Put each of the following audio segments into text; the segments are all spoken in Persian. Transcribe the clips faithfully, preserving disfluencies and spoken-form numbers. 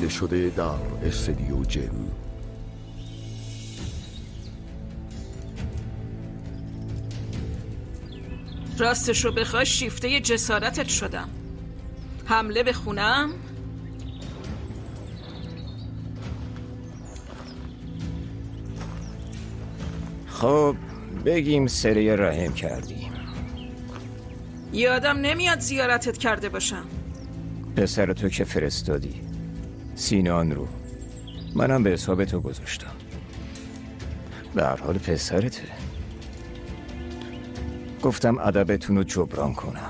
دیده شده در استودیو جم. راستش رو بخوای شیفته جسارتت شدم. حمله به خونم؟ خب بگیم سری رحم کردیم. یادم نمیاد زیارتت کرده باشم. پسر تو که فرستادی سینان رو منم به حساب تو گذاشتم. به هر حال پسرته. گفتم ادبتون رو جبران کنم.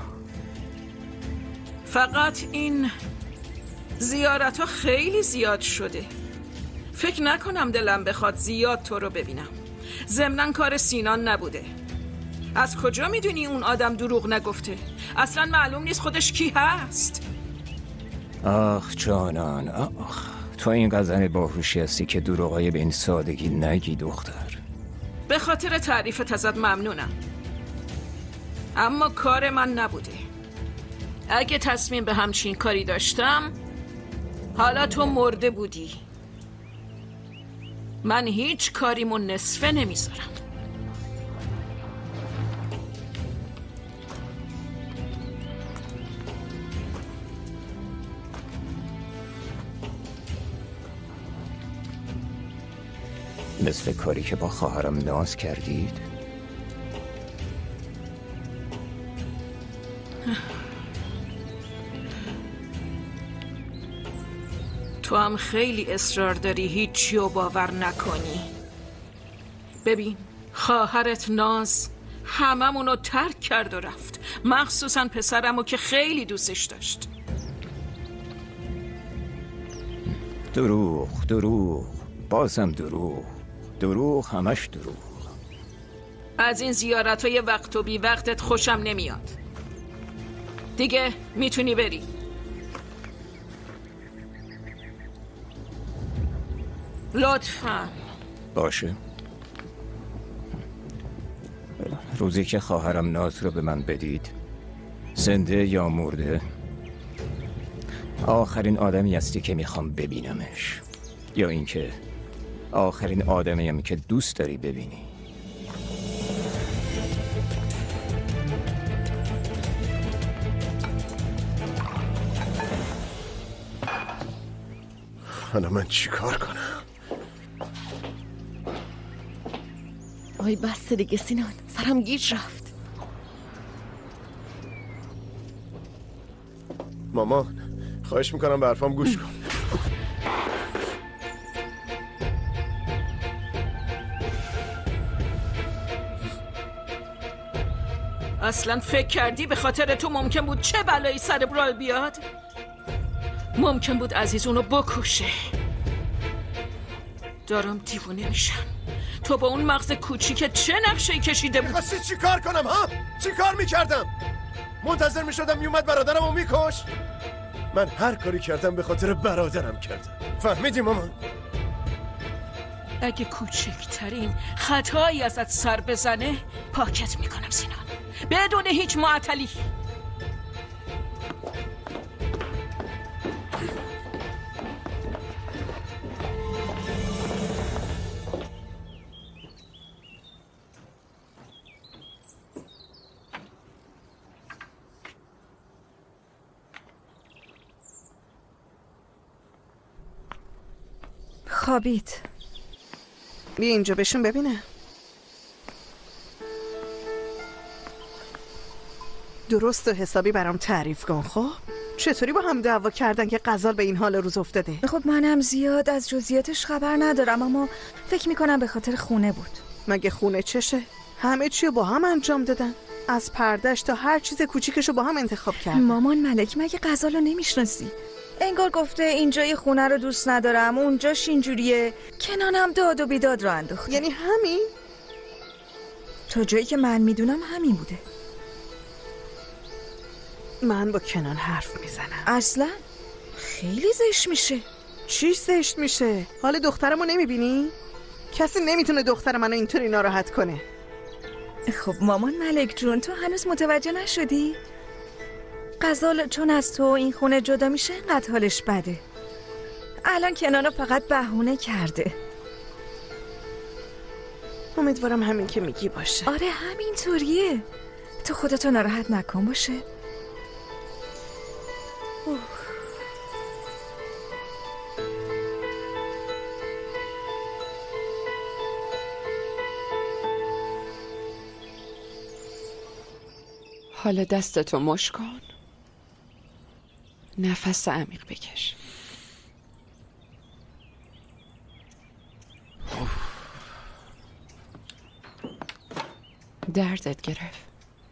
فقط این زیارت ها خیلی زیاد شده. فکر نکنم دلم بخواد زیاد تو رو ببینم. ضمناً کار سینان نبوده. از کجا میدونی اون آدم دروغ نگفته؟ اصلا معلوم نیست خودش کی هست. آخ جانان آخ، تو این قزن باهوشی هستی که دروغای به این سادگی نگی دختر. به خاطر تعریفت ازت ممنونم، اما کار من نبوده. اگه تصمیم به همچین کاری داشتم حالا تو مرده بودی. من هیچ کاریمو نصفه نمیذارم. مثل کاری که با خواهرم ناز کردید؟ تو هم خیلی اصرار داری هیچی رو باور نکنی. ببین خواهرت ناز هممونو ترک کرد و رفت، مخصوصا پسرمو که خیلی دوستش داشت. دروغ دروغ بازم دروغ دروغ همش دروغ. از این زیارتای وقت و بی وقتت خوشم نمیاد. دیگه میتونی بری. لطفاً. باشه. روزی که خواهرم ناز رو به من بدید، زنده یا مرده، آخرین آدمی هستی که میخوام ببینمش، یا اینکه آخرین آدمیم که دوست داری ببینی. حالا من چی کار کنم؟ آی بس دیگه سینان، سرم گیج رفت. مامان خواهش میکنم به حرفام گوش کن. اصلا فکر کردی به خاطر تو ممکن بود چه بلایی سر برال بیاد؟ ممکن بود عزیز اونو بکشه. دارم دیوونه میشم. تو با اون مغز کوچیک چه نقشه‌ای کشیده بود؟ میخواستی چی کار کنم ها؟ چی کار میکردم؟ منتظر میشدم میومد برادرم رو میکش؟ من هر کاری کردم به خاطر برادرم کردم. فهمیدی مامان؟ اگه کوچکترین خطایی ازت سر بزنه پاکت میکنم سینان، بدون هیچ معطلی. خوابید. بیا اینجا بشون ببینه. درست و حسابی برام تعریف کن. خب چطوری با هم دعوا کردن که غزال به این حال روز افتاده؟ خب منم زیاد از جزئیاتش خبر ندارم، اما فکر میکنم به خاطر خونه بود. مگه خونه چشه؟ همه چی با هم انجام دادن، از پردش تا هر چیز کوچیکشو با هم انتخاب کردن. مامان ملک مگه غزالو نمیشناسی؟ انگار گفته اینجای خونه رو دوست ندارم، اونجاش اینجوریه. کنانم داد و بیداد رو انداخت. یعنی همین؟ تا جایی که من میدونم همین بوده. من با کنان حرف میزنم. اصلا خیلی زشت میشه. چی زشت میشه؟ حال دخترمو نمیبینی؟ کسی نمیتونه دختر منو اینطوری ناراحت کنه. خب مامان ملک جون، تو هنوز متوجه نشدی؟ غزال چون از تو این خونه جدا میشه انقدر حالش بده. الان کنانو فقط بهونه کرده. امیدوارم همین که میگی باشه. آره همینطوریه. تو خودتو ناراحت نکن باشه. اوه. حالا دستتو مش کن، نفس عمیق بکش. دردت گرفت؟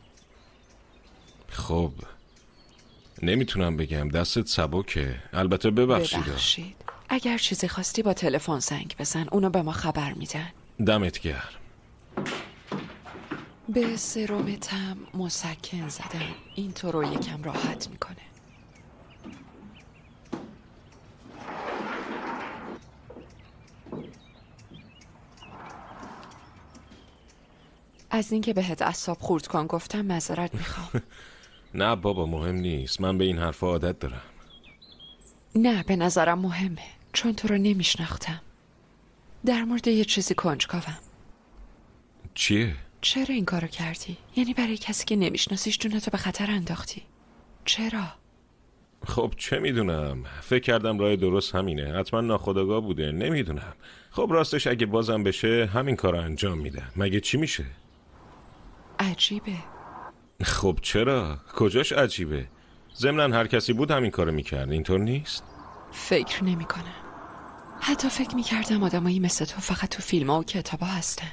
خب نمیتونم بگم، دستت سبکه. البته ببخشید. ببخشید. اگر چیزی خواستی با تلفن زنگ بزن، اونو به ما خبر میدن. دمت گرم. به سرمتم مسکن زدم، این تو رو یکم راحت میکنه. از اینکه بهت اعصاب خورد کن گفتم معذرت میخوام. نه بابا مهم نیست، من به این حرفا عادت دارم. نه به نظرم مهمه، چون تو رو نمیشناختم. در مورد یه چیزی کنجکاوم. چیه؟ چرا این کارو کردی؟ یعنی برای کسی که نمیشناسیش جونتو به خطر انداختی؟ چرا؟ خب چه میدونم، فکر کردم راه درست همینه، حتما ناخودآگاه بوده، نمیدونم. خب راستش اگه بازم بشه همین کارو انجام میدم. مگه چی میشه؟ عجیبه. خب چرا؟ کجاش عجیبه؟ ضمناً هر کسی بود همین کارو میکرد، اینطور نیست؟ فکر نمی کنم. حتی فکر میکردم آدمایی مثل تو فقط تو فیلم ها و کتابا هستن.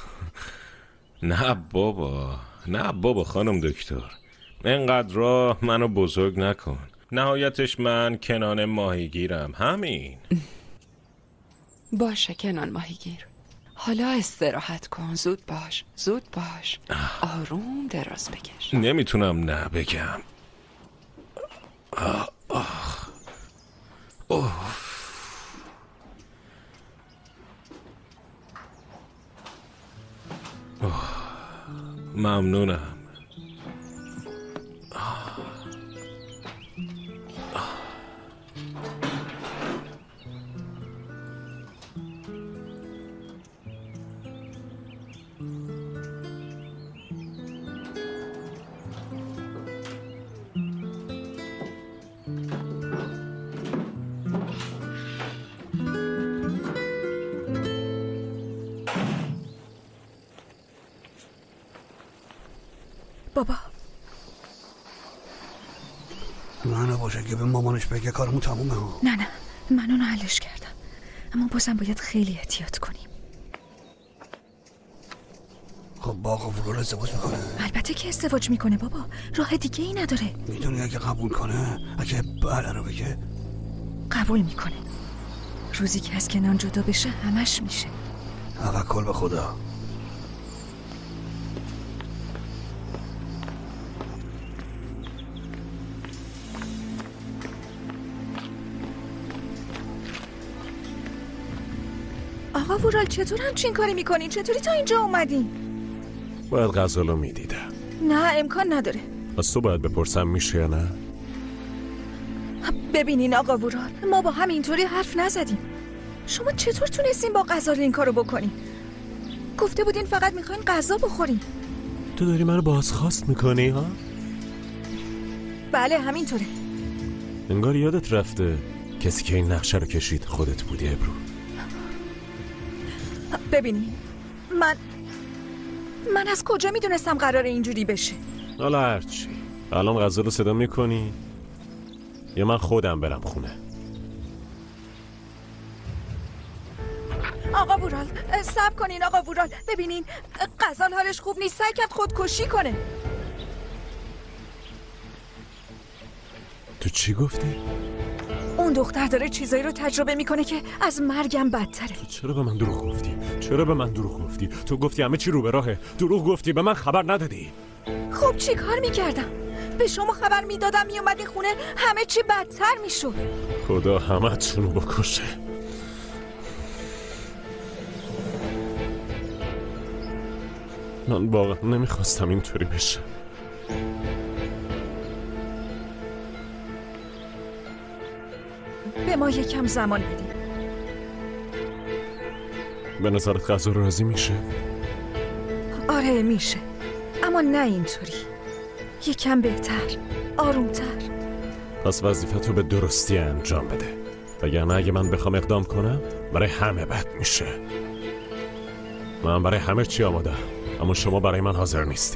نه بابا، نه بابا خانم دکتر، اینقدر را منو بزرگ نکن. نهایتش من کنان ماهیگیرم، همین. باشه کنان ماهیگیر. حالا استراحت کن، زود باش، زود باش. آروم دراز بکش. نمیتونم نه بگم. آه آه. اوه. اوه. ممنونم. بابا نه باشه که به مامانش بگه کارمون تمومه ها. نه نه من اونو حلش کردم، اما بازم باید خیلی احتیاط کنیم. خب با آقا ورال ازدواج میکنه؟ البته که ازدواج میکنه بابا، راه دیگه ای نداره. میدونی اگه قبول کنه، اگه بله رو بگه؟ قبول میکنه. روزی که از کنان جدا بشه همش میشه. توکل به خدا. آقا ورال چطور همچین کاری میکنین؟ چطوری تا اینجا اومدین؟ باید غزالو میدیدم. نه امکان نداره. از تو باید بپرسم میشه یا نه؟ ببینین آقا ورال، ما با هم اینطوری حرف نزدیم. شما چطور تونستین با غزال این کارو بکنین؟ گفته بودین فقط میخواین غذا بخورین. تو داری منو بازخواست میکنی ها؟ بله همینطوره. انگار یادت رفته کسی که این نقشه رو کشید خودت بودی ابرو. ببینین من من از کجا میدونستم قراره اینجوری بشه؟ حالا هرچی. الان غزال رو صدا میکنی یا من خودم برم خونه؟ آقا ورال صبر کنین. آقا ورال ببینین غزال حالش خوب نیست، سعی کرد خودکشی کنه. تو چی گفتی؟ اون دختر داره چیزایی رو تجربه میکنه که از مرگم بدتره. تو چرا به من دروغ گفتی؟ چرا به من دروغ گفتی؟ تو گفتی همه چی رو به راهه، دروغ گفتی، به من خبر ندادی. خب چی کار میکردم؟ به شما خبر میدادم میومدی خونه همه چی بدتر میشد. خدا همه تونو بکشه. من واقعا نمیخواستم اینطوری بشه. به ما یکم زمان بدیم. به نظرت غذا راضی میشه؟ آره میشه، اما نه اینطوری، یکم بهتر، آرومتر. پس وظیفتو به درستی انجام بده، وگرنه اگه من بخوام اقدام کنم برای همه بد میشه. من برای همه چی آمادم، اما شما برای من حاضر نیستی.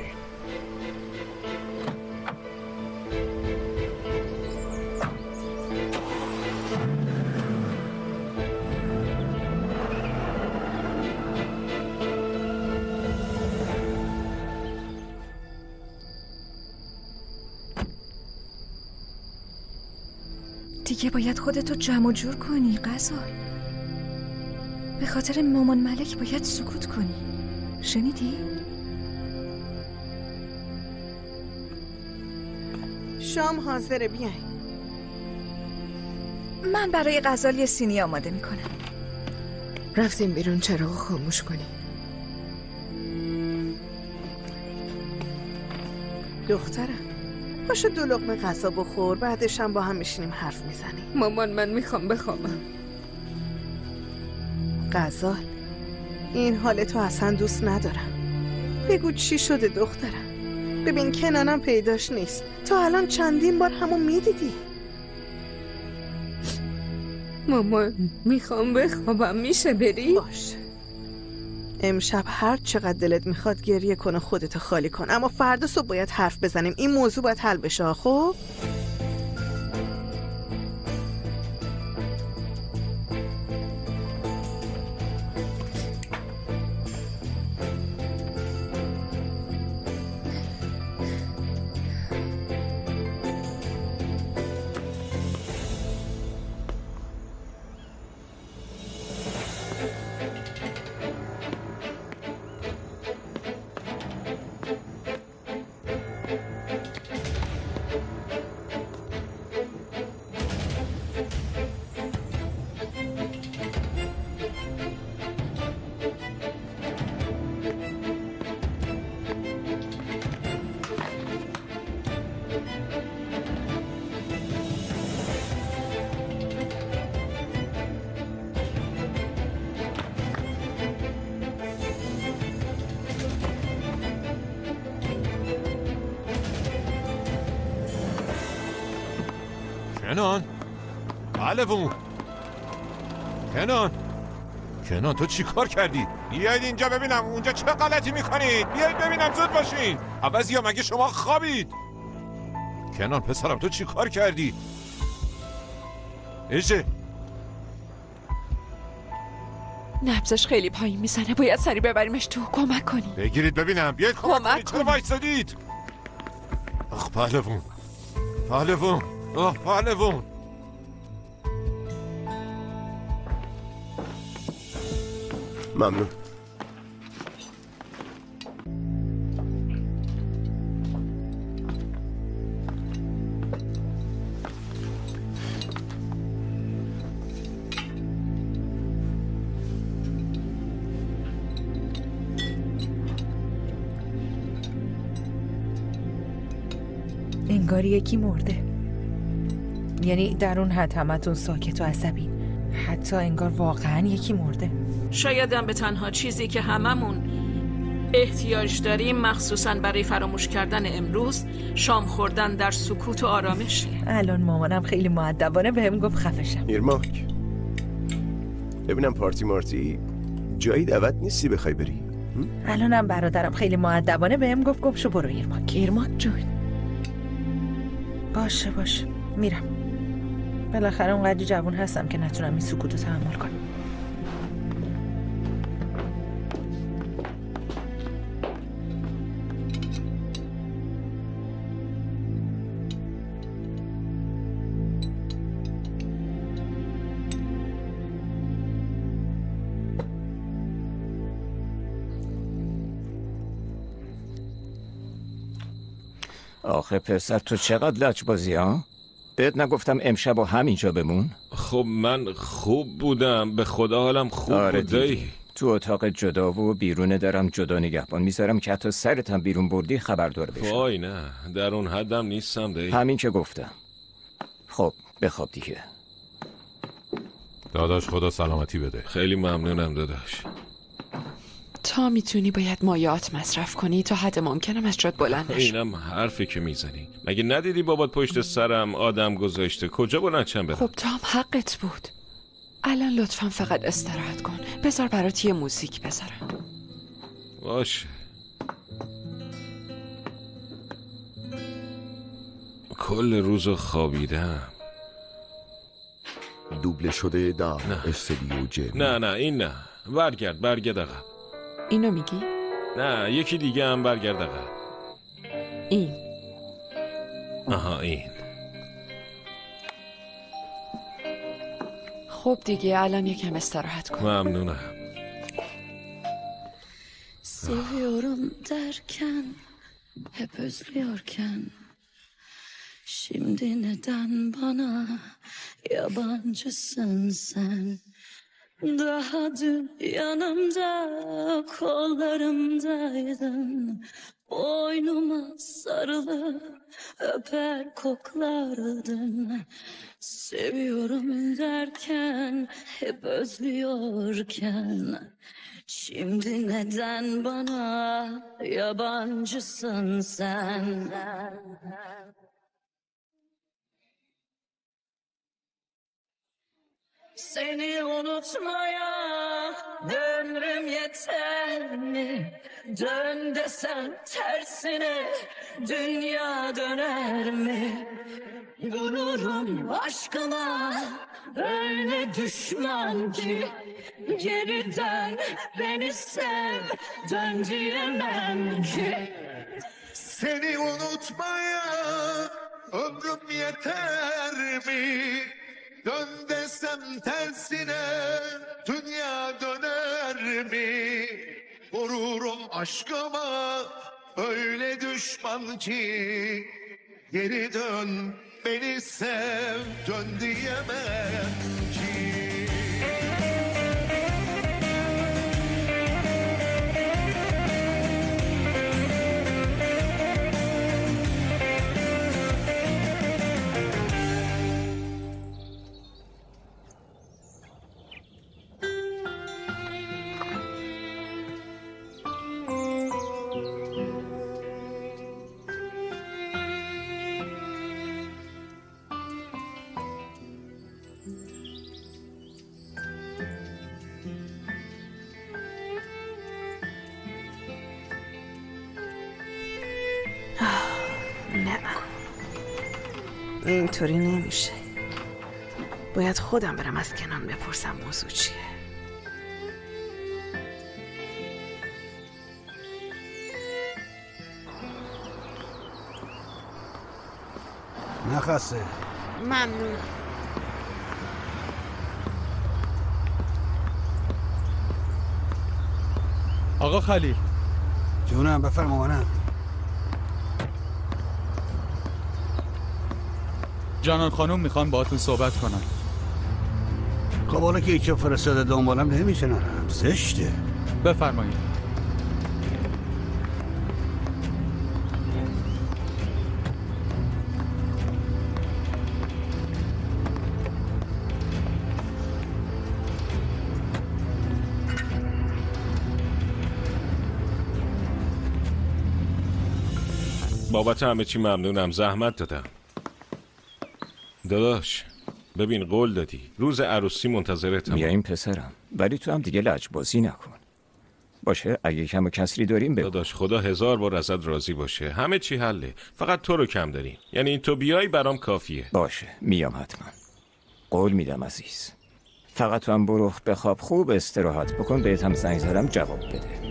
دیگه باید خودتو جمع و جور کنی غزال. به خاطر مامان ملک باید سکوت کنی. شنیدی؟ شام حاضره، بیاین. من برای غزال یه سینی آماده میکنم. رفتیم بیرون چراغ خاموش کنی. دخترم باشه دو لقمه غذا بخور، بعدش هم با هم میشینیم حرف میزنیم. مامان من میخوام بخوابم. غزال این حال تو اصلا دوست ندارم. بگو چی شده دخترم؟ ببین کنانم پیداش نیست، تا الان چندین بار همو میدیدی. مامان میخوام بخوابم، میشه بری؟ باشه، امشب هر چقدر دلت میخواد گریه کن و خودتو خالی کن، اما فردا صبح باید حرف بزنیم. این موضوع باید حل بشه. خب کنان علوون کنان کنان تو چی کار کردی؟ بیاید اینجا ببینم اونجا چه غلطی میکنید. بیاید ببینم، زود باشین. عوضی یا مگه شما خوابید؟ کنان پسرم تو چی کار کردی؟ ایجه نبضش خیلی پایین میزنه، باید سری ببریمش تو. کمک کنی. بگیرید ببینم، بیاید کمک کنید. چرا وایسادید؟ آخ پهلوون پهلوون آه پهلوون. ممنون. انگاری یکی مرده. یعنی در اون حد همتون ساکت و عصبی. حتی انگار واقعا یکی مرده. شایدم به تنها چیزی که هممون احتیاج داریم، مخصوصا برای فراموش کردن امروز، شام خوردن در سکوت و آرامشه. الان مامانم خیلی مؤدبانه بهم گفت خفشم. ایرماک، ببینم پارتی مارتی جایی دعوت نیستی بخوای بری؟ الانم برادرم خیلی مؤدبانه بهم گفت گم شو برو ایرماک. ایرماک جون باشه باشه میرم. بالاخره اونقدر جوون هستم که نتونم این سکوت رو تحمل کنم. آخه پسر تو چقدر لجبازی ها؟ بهت نگفتم امشب و همینجا بمون؟ خب من خوب بودم، به خدا حالم خوب آره بوده. تو اتاق جدا و بیرون درم جدا نگهبان میذارم که حتی سرت هم بیرون بردی خبردار بشم. وای نه، در اون حدم نیستم دی. همین که گفتم. خب بخواب دیگه. داداش خدا سلامتی بده. خیلی ممنونم داداش. تا میتونی باید مایعات مصرف کنی تا حد ممکنم از جات بلند نشو. اینم حرفی که میزنی. مگه ندیدی بابات پشت سرم آدم گذاشته؟ کجا بلند شم برم؟ خب تا هم حقت بود. الان لطفا فقط استراحت کن. بذار برات یه موزیک بذارم. باشه. کل روزو خوابیدم. دوبله شده در نه. استدیو جیم. نه نه این نه. برگرد برگرد عقب. اینو میگی؟ نه یکی دیگه هم برگرد عقب. این. آها این. خب دیگه الان yekam استراحت kon. ممنونم. Seviyorum derken hep özlüyorken şimdi neden bana yabancısın sen? Daha dün yanımda kollarımdaydın, boynuma sarılıp öper koklardın. Seviyorum derken hep özlüyorken şimdi neden bana yabancısın sen? Seni unutmaya ömrüm yeter mi? Dön desen tersine dünya döner mi? Vururum aşkına öyle düşman ki geriden beni sev, dön diyemem ki. Seni unutmaya ömrüm yeter mi? Dön desem tersine dünya döner mi? Vururum aşkıma öyle düşman ki geri dön beni sev, dön diyemem ki. نه اینطوری نمیشه. باید خودم برم از کنان بپرسم موضوع چیه. نخسته. ممنونم. آقا خلیل. جونم بفرما مانم. جانان خانم میخوان باهاتون صحبت کنن. خب حالا که ایچه فرستاده دنبالم نمیشنم. زشته. بفرمایید. بابت همه چی ممنونم، زحمت دادم. داداش ببین قول دادی روز عروسی منتظرتم. میاییم پسرم، ولی تو هم دیگه لجبازی نکن. باشه اگه کم و کسری داریم بگو. داداش خدا هزار بار ازت راضی باشه، همه چی حله، فقط تو رو کم داریم. یعنی تو بیای برام کافیه. باشه میام حتما، قول میدم عزیز. فقط تو هم برو بخواب، خوب استراحت بکن، بهت هم زنگ زدم جواب بده.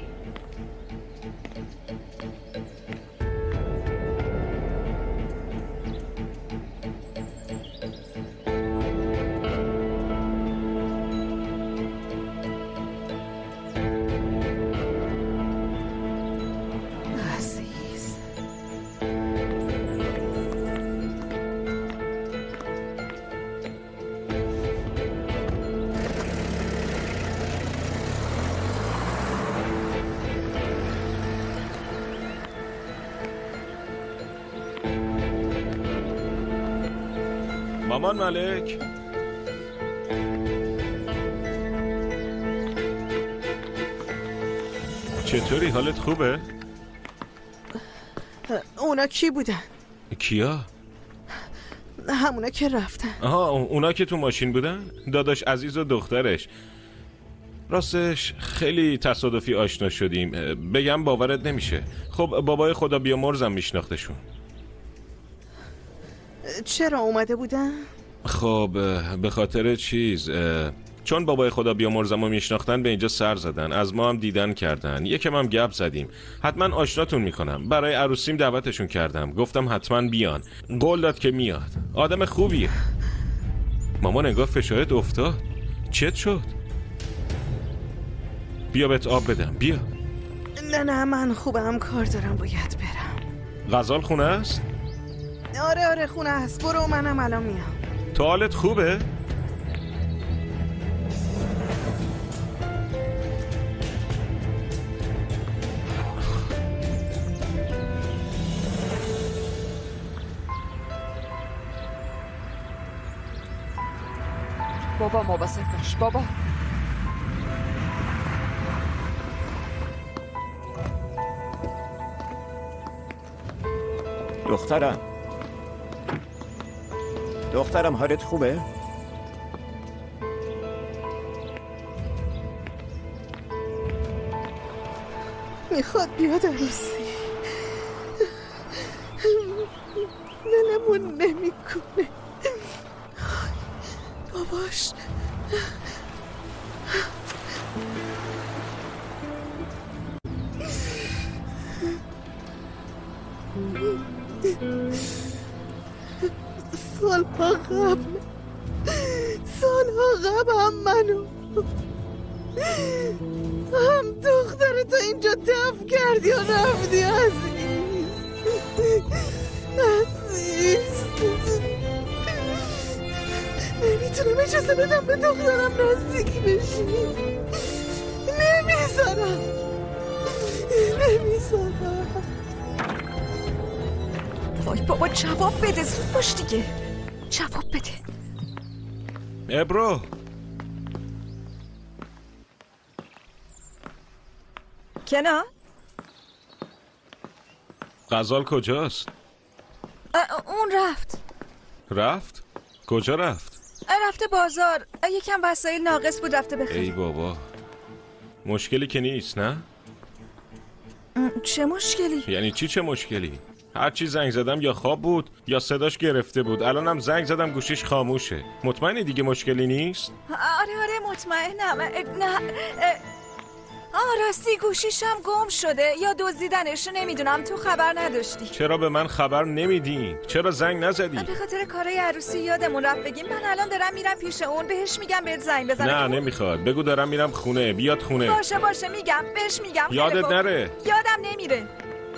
مامان ملک چطوری؟ حالت خوبه؟ اونا کی بودن؟ کیا؟ همونا که رفتن. آها اونا که تو ماشین بودن؟ داداش عزیز و دخترش. راستش خیلی تصادفی آشنا شدیم. بگم باورت نمیشه. خب بابای خدا بیامرزم میشناختشون. چرا اومده بودن؟ خب به خاطر چیز، چون بابای خدا بیامرزم رو میشناختن به اینجا سر زدن، از ما هم دیدن کردن، یکم هم گپ زدیم. حتما آشناتون میکنم. برای عروسیم دعوتشون کردم، گفتم حتما بیان. قول داد که میاد. آدم خوبیه. مامان انگار فشارت افتاد. چت شد؟ بیا بهت آب بدم. بیا. نه نه من خوبم، کار دارم، باید برم. غزال خونه است؟ آره آره خونه است. برو منم الان میام. تو حالت خوبه؟ بابا مواظب باش بابا. دخترم دخترم حالت خوبه؟ میخواد بیاد عروسی. دلمون نمیکنه. باباش سالها قبل سالها قبل هم منو هم دخترتو اینجا دفن کردی و رفتی. عزیز عزیز نمیتونم اجازه بدم به دخترم نزدیک بشی. نمیذارم نمیذارم. وای بابا جواب بده، زود باش دیگه. جواب بده. ابرو کنار غزال کجاست؟ اون رفت. رفت؟ کجا رفت؟ رفته بازار. یکم وسایل ناقص بود رفته بخره. ای بابا مشکلی که نیست نه؟ چه مشکلی؟ یعنی چی چه مشکلی؟ هرچی زنگ زدم یا خواب بود یا صداش گرفته بود. الانم زنگ زدم گوشیش خاموشه. مطمئنی دیگه مشکلی نیست؟ آره آره مطمئنم. نه آه راستی گوشیشم گم شده یا دزدیدنش، نمیدونم. تو خبر نداشتی؟ چرا به من خبر نمیدین؟ چرا زنگ نزدی؟ به خاطر کارای عروسی یادمون رفت بگیم. من الان دارم میرم پیش اون، بهش میگم بهت زنگ بزنه. نه نمیخواد. بگو دارم میرم خونه. بیاد خونه. باشه باشه میگم بهش میگم. یادت نره. یادم نمیره.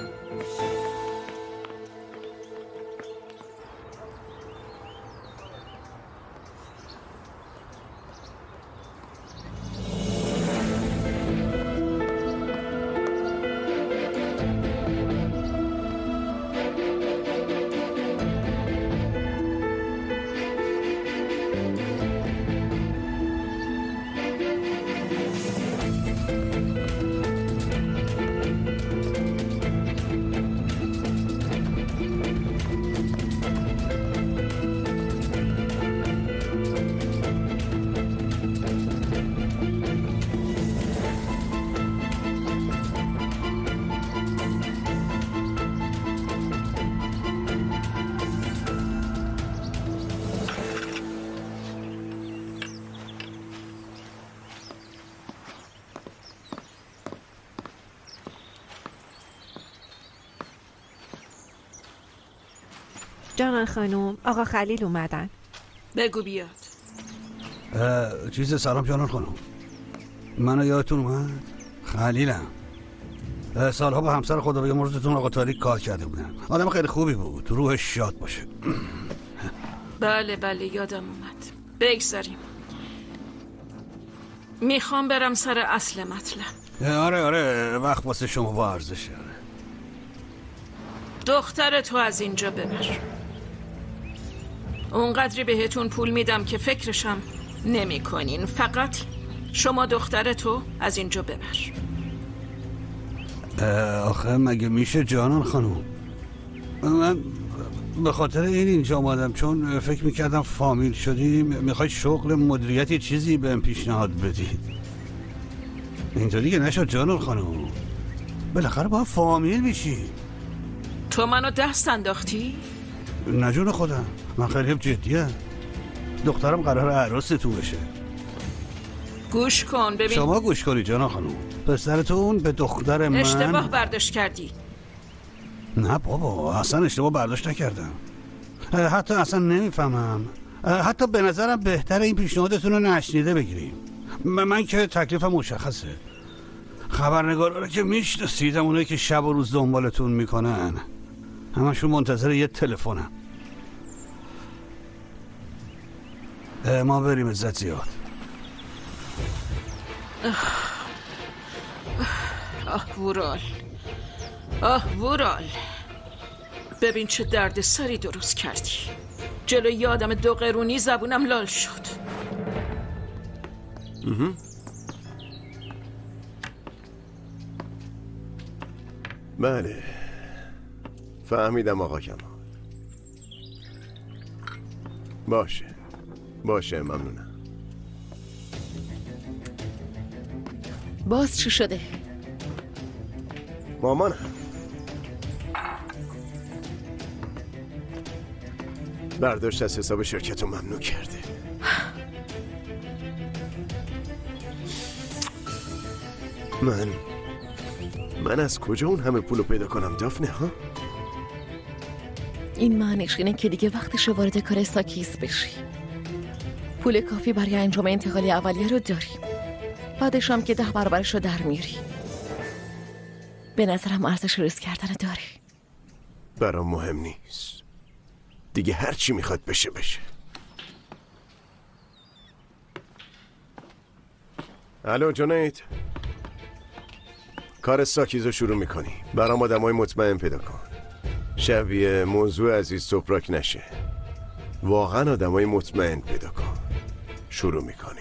جانان خانم آقا خلیل اومدن. بگو بیاد. چیز سلام جانان خانم، منو یادتون اومد؟ خلیلم. سالها با همسر خدا بیامرزتون آقا تاریک کار کرده بودم. آدم خیلی خوبی بود، تو روحش شاد باشه. بله بله یادم اومد. بگذاریم. میخوام برم سر اصل مطلب. آره آره وقت واسه شما با ارزشه. دختر تو از اینجا ببر. اونقدری بهتون پول میدم که فکرشم نمی کنین. فقط شما دختر تو از اینجا ببر. آخه مگه میشه جانان خانم؟ من به خاطر این اینجا آمدم، چون فکر میکردم فامیل شدی میخوای شغل مدیریتی چیزی بهم پیشنهاد بدی. اینجا دیگه نشد جانان خانم، بالاخره باید فامیل میشی. تو منو دست انداختی؟ نه جون خودم، من خیلی جدیه. دخترم قرار عروس تو بشه. گوش کن ببین. شما گوش کنی جانان خانم، پسرتون به دختر من اشتباه برداشت کردی. نه بابا، اصلا اشتباه برداشت نکردم. حتی اصلا نمیفهمم. حتی به نظرم بهتره این پیشنهادتون رو نشنیده بگیریم. من که تکلیفم مشخصه. خبرنگارا رو که میشناسید، اونایی که شب و روز دنبالتون میکنن، همشون منتظر یه تلفنن. ما بریم، عزت زیاد. آه وورال، آه وورال، ببین چه درد سری درست کردی. جلوی یه آدم دو قرونی زبونم لال شد. بله فهمیدم آقا کمال. باشه باشه ممنونم. باز چی شده؟ مامانم برداشت از حساب شرکت رو ممنوع کرده. من من از کجا اون همه پولو پیدا کنم دافنه ها؟ این معنیش اینه که دیگه وقتش وارد کار ساکیز بشی. پول کافی برای انجام انتقالی اولیه رو داریم، بعدش هم که ده برابرش رو در میاری. به نظرم ارزش ریسک کردن داری. برام مهم نیست دیگه، هر چی میخواد بشه بشه. الو جنید، کار ساکیز رو شروع میکنی. برام آدمای مطمئن پیدا کن، شبیه موضوع عزیز سپراک نشه. واقعا آدمای مطمئن پیدا کن. شروع میکنی.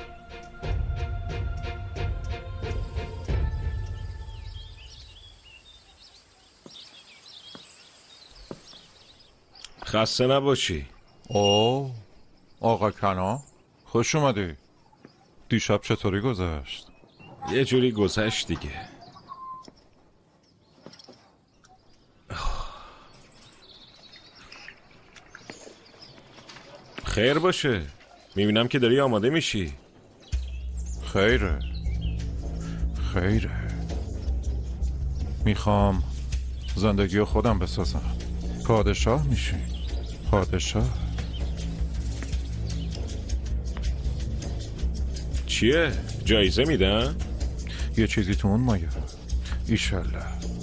خسته نباشی. اوه آقا کنا، خوش اومدی. دیشب چطوری گذشت؟ یه جوری گذشت دیگه. خیر باشه، میبینم که داری آماده میشی. خیره خیره میخوام زندگی خودم بسازم. پادشاه میشی، پادشاه. چیه؟ جایزه میدن؟ یه چیزی تو اون مایه ایشالله.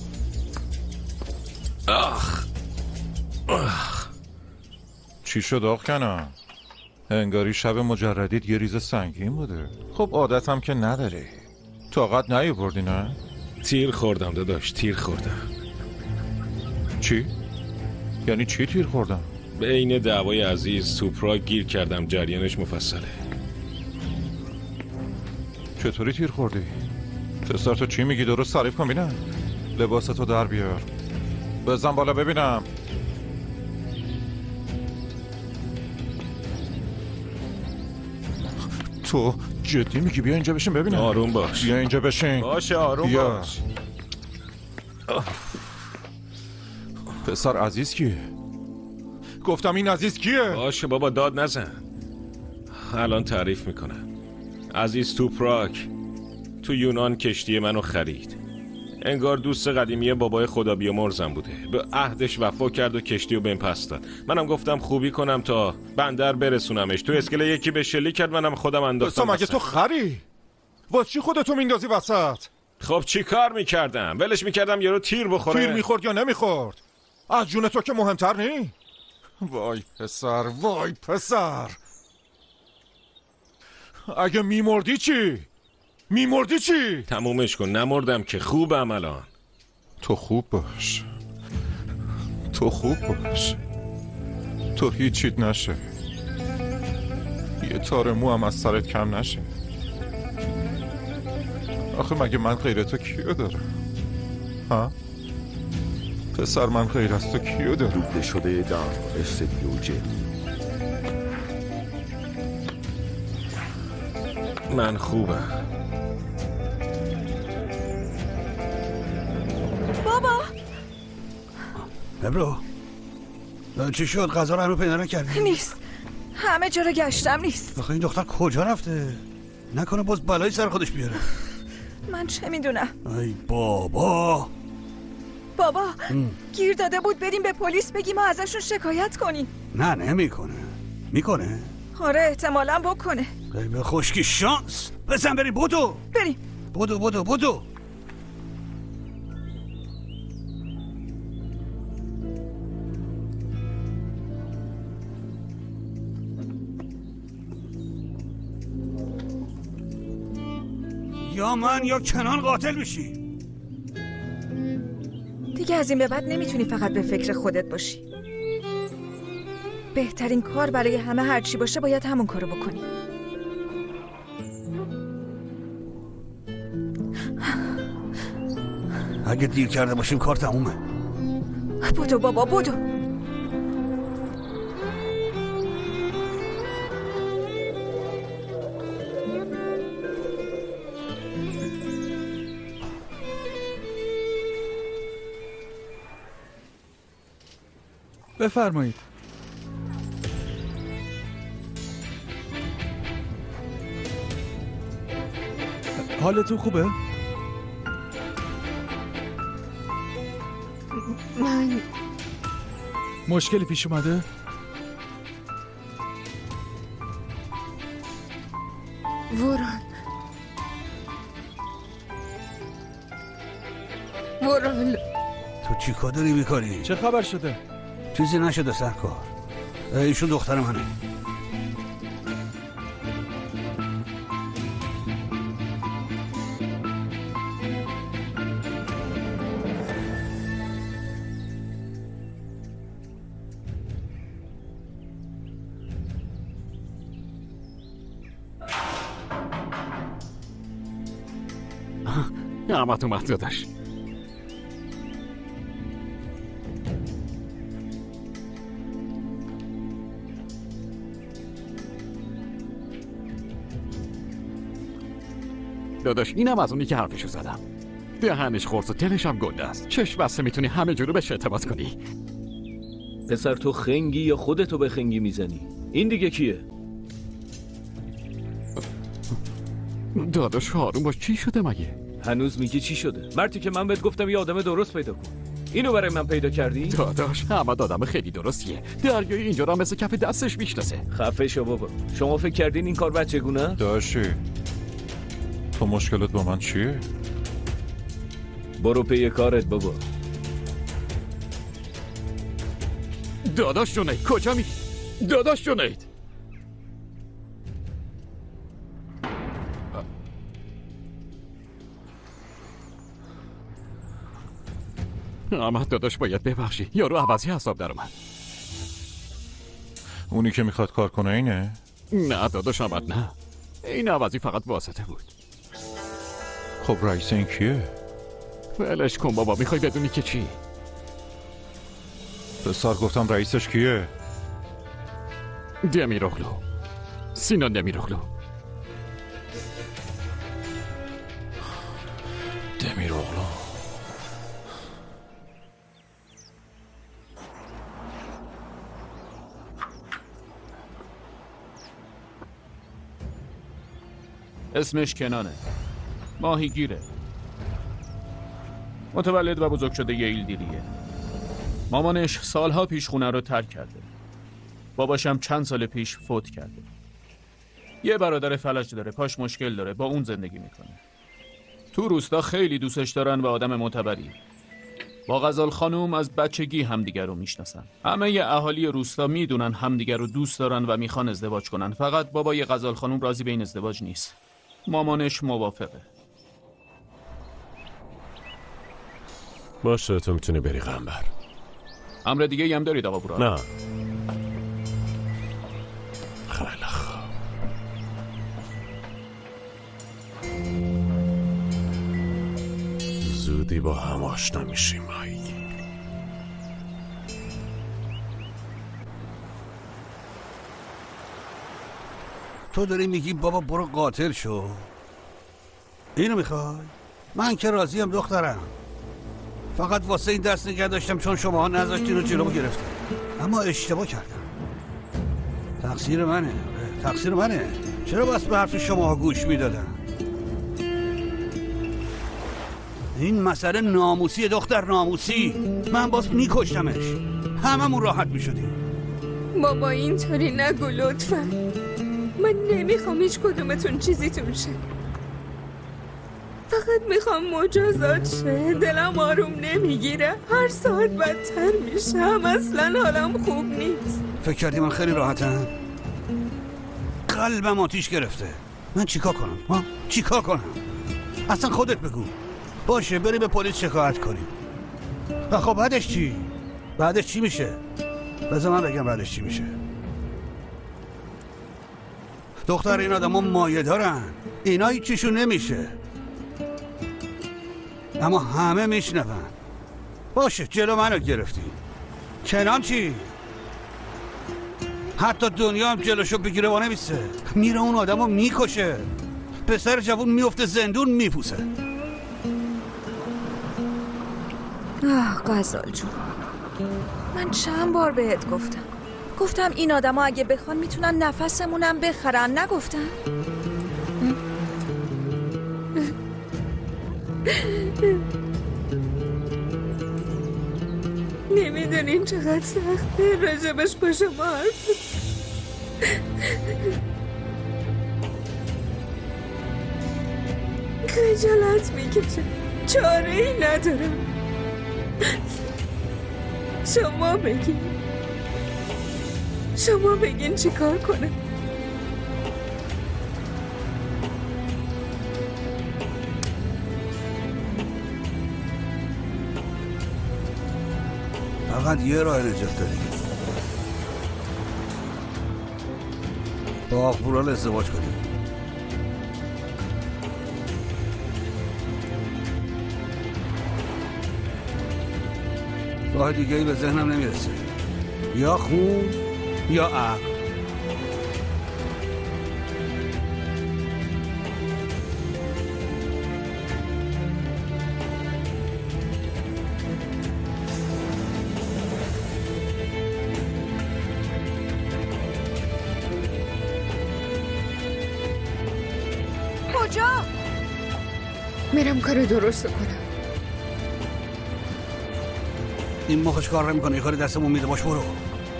آخ آخ چی شد آخ کنم؟ انگاری شب مجردیت یه ریز سنگین بوده. خب عادتم که نداری، طاقت نیاوردی نه؟ تیر خوردم داداش، تیر خوردم. چی؟ یعنی چی تیر خوردم؟ بین دعوای عزیز سوپراک گیر کردم، جریانش مفصله. چطوری تیر خوردی؟ پسر تو چی میگی؟ درست تعریف کن ببینم. لباستو در بیار، بزن بالا ببینم. تو جدی میگی؟ بیا اینجا بشین ببینم. آروم باش. بیا اینجا بشین. باشه آروم بیا. باش. پسر عزیز کیه؟ گفتم این عزیز کیه؟ باشه بابا داد نزن، الان تعریف میکنم. عزیز توپراک تو یونان کشتی منو خرید. انگار دوست قدیمی بابای خدا بیامرزم بوده. به عهدش وفا کرد و کشتی رو بهم پس داد. منم گفتم خوبی کنم تا بندر برسونمش. تو اسکله یکی به شلی کرد، منم خودم انداختم. مگه تو خری؟ واسه چی خودتو میندازی وسط؟ خب چی کار میکردم؟ ولش میکردم یارو تیر بخوره. تیر میخورد یا نمیخورد؟ از جون تو که مهمتر نی؟ وای پسر، وای پسر، اگه میمردی چی؟ میمردی چی؟ تمومش کن. نمردم که، خوبم الان. تو خوب باش، تو خوب باش، تو هیچیت نشه، یه تار مو هم از سرت کم نشه. آخه مگه من غیر تو کیو دارم؟ ها؟ پسر من غیر از تو کیو داره؟ دوبله شده دام استدیو جن. من خوبم. بابا ابرو چی شد؟ غذا رو هنوز پیدا نکردی؟ نیست، همه جا رو گشتم نیست. آخه این دختر کجا رفته؟ نکنه باز بلایی سر خودش بیاره. من چه میدونم؟ ای بابا بابا ام. گیر داده بود بریم به پلیس بگیم و ازشون شکایت کنیم. نه نمیکنه. میکنه؟ آره احتمالاً بکنه. به خشکی شانس. بزن بریم. بودو بریم. بودو بودو بودو یا من یا کنان قاتل میشی. دیگه از این به بعد نمیتونی فقط به فکر خودت باشی. بهترین کار برای همه هرچی باشه باید همون کارو بکنی. اگه دیر کرده باشیم کار تمومه. بودو بابا بودو. بفرمایید. حالتون خوبه؟ من مشکلی پیش اومده؟ وران وران تو چی کار داری میکنی؟ چه خبر شده؟ چیزی نشده سرکار. ایشون دختر منه. نعمت اومد داداش. داداش اینم از اونی که حرفشو زدم. دهنش خورس و دلش هم گنده است. چشم بسته میتونی همه جورو بهش اعتماد کنی. پسر تو خنگی یا خودتو به خنگی میزنی؟ این دیگه کیه؟ داداش آروم باش. چی شده مگه؟ هنوز میگی چی شده؟ مردی که من بهت گفتم یه آدم درست پیدا کن. اینو برای من پیدا کردی؟ داداش احمد آدم خیلی درستیه. دریای اینجا را مثل کف دستش میشناسه. خفه شو بابا. شما فکر کردین این کار بچگونه؟ داشی تو مشکلت با من چیه؟ برو پی کارت بابا. داداش جنید کجا می؟ داداش جنید احمد داداش باید ببخشی. یارو عوضی حساب در اومد. اونی که میخواد کار کنه اینه؟ نه داداش احمد نه. این عوضی فقط واسطه بود. خب رئیس این کیه؟ ولش کن بابا. میخوای بدونی که چی؟ پسر گفتم رئیسش کیه؟ دمیروغلو. سینان دمیروغلو. دمیروغلو اسمش کنانه. ماهیگیره. متولد و بزرگ شده یه ایلدیریه. مامانش سالها پیش خونه رو ترک کرده. باباشم چند سال پیش فوت کرده. یه برادر فلج داره. پاش مشکل داره. با اون زندگی میکنه. تو روستا خیلی دوستش دارن و آدم معتبری. با غزال خانوم از بچگی همدیگر رو میشناسن. همه ی اهالی روستا میدونن همدیگر رو دوست دارن و میخوان ازدواج کنن. فقط بابای غزال خانوم راضی به این ازدواج نیست. مامانش موافقه. باشه تو میتونی بری قنبر. امر دیگه هم دارید آقا برا؟ نه خیلی خوب. زودی با هم آشنا میشیم مایک. تو داری میگی بابا برو قاتل شو؟ اینو میخوای؟ من که راضیم دخترم. فقط واسه این دست نگه داشتم چون شماها نذاشتین و جلومو گرفتین. اما اشتباه کردم. تقصیر منه. تقصیر منه. چرا بس به حرف شماها گوش میدادم؟ این مسئله ناموسی دختر، ناموسی. من باز میکشتمش. هممون راحت میشدیم. بابا اینطوری نگو لطفا. من نمیخوام هیچ کدومتون چیزیتون شه. فقط میخوام مجازات شه. دلم آروم نمیگیره. هر ساعت بدتر میشم. اصلا حالم خوب نیست. فکر کردی من خیلی راحتم؟ قلبم آتیش گرفته. من چیکار کنم؟ ها؟ چیکار کنم؟ اصلا خودت بگو. باشه بری به پلیس شکایت کنیم. و خب بعدش چی؟ بعدش چی میشه؟ بذار من بگم بعدش چی میشه. دختر این آدم ها مایه دارن. اینا هیچیشون نمیشه. اما همه میشنون. باشه جلو منو گرفتی. کنان چی؟ حتی دنیا هم جلوشو بگیره و نمیسته. میره اون آدم رو میکشه. پسر جوون میفته زندون میپوسه. آه غزال جون، من چند بار بهت گفتم گفتم این آدم ها اگه بخوان میتونن نفسمونم بخرن. نگفتم؟ نمیدونین چقدر سخته راجبش با شما حرف خجالت میکشه. چاره ای ندارم. شما بگین شما بگین چی کار کنم. فقط یه راه نجات داری. با آقبورال ازدواج کنیم. راه دیگه ای به ذهنم نمیرسه. یا خون یا عقل. کجا؟ میرم کار درست کنم. این مخش کار نمیکنه. یه کاری دستمون میده. باش برو.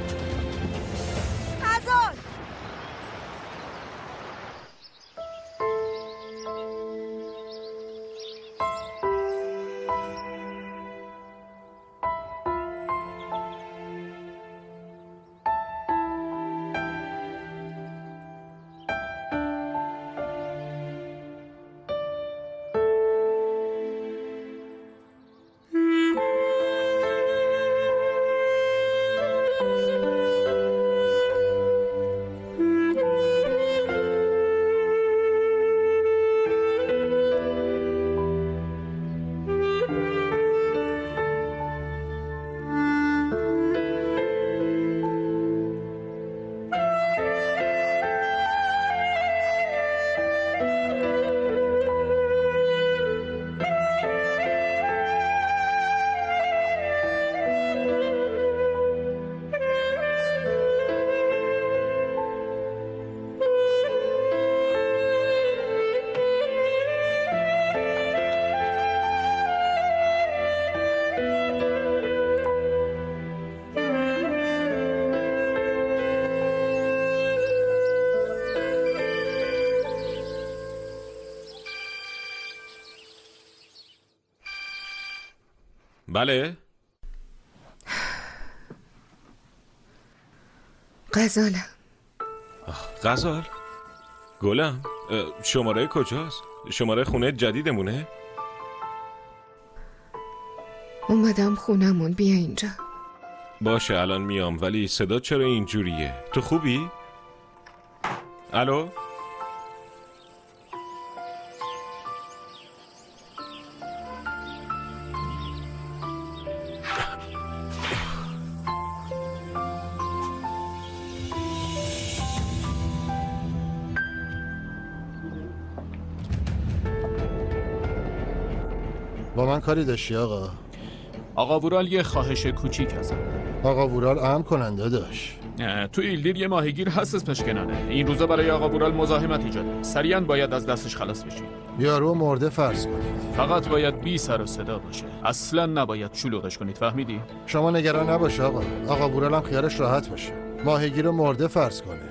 غزال بله؟ غزالم. غزال؟ گلم؟ شماره کجاست؟ شماره خونه جدیدمونه؟ اومدم خونمون. بیا اینجا. باشه الان میام. ولی صدا چرا اینجوریه؟ تو خوبی؟ الو؟ با من کاری داشتی آقا؟ آقا وورال یه خواهش کوچیک ازم. آقا وورال اهم کننده داشت. تو ایلدیر یه ماهیگیر هست اسمش کنانه. این روزا برای آقا وورال مزاحمت ایجاد. سریعا باید از دستش خلاص بشی. یارو مرده فرض کنید. فقط باید بی سر و صدا باشه. اصلا نباید شلوغش کنید، فهمیدی؟ شما نگران نباش آقا. آقا وورال هم خیالش راحت باشه. ماهیگیر مرده فرض کنه.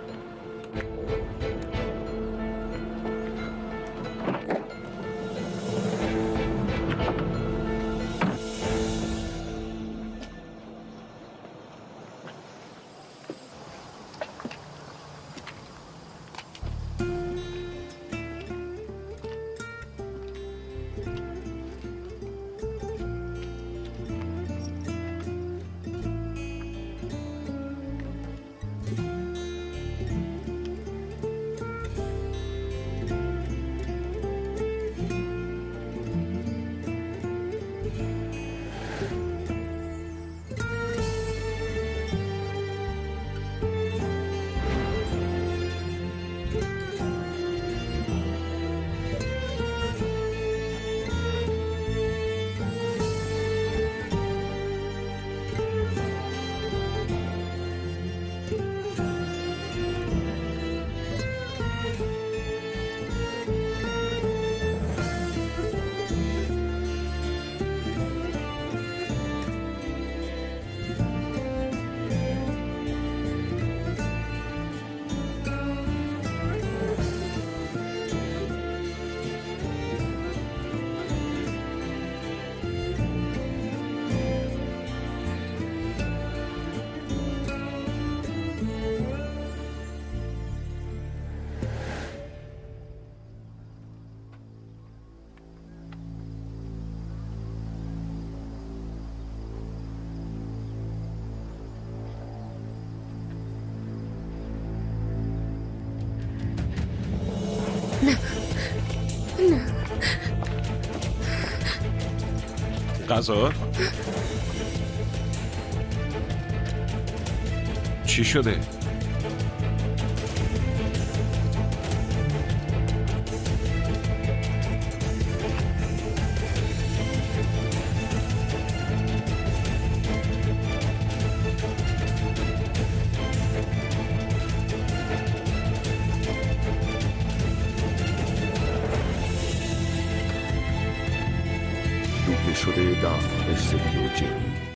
غذا؟ چی شده؟ دوبله شده در استودیو جیم.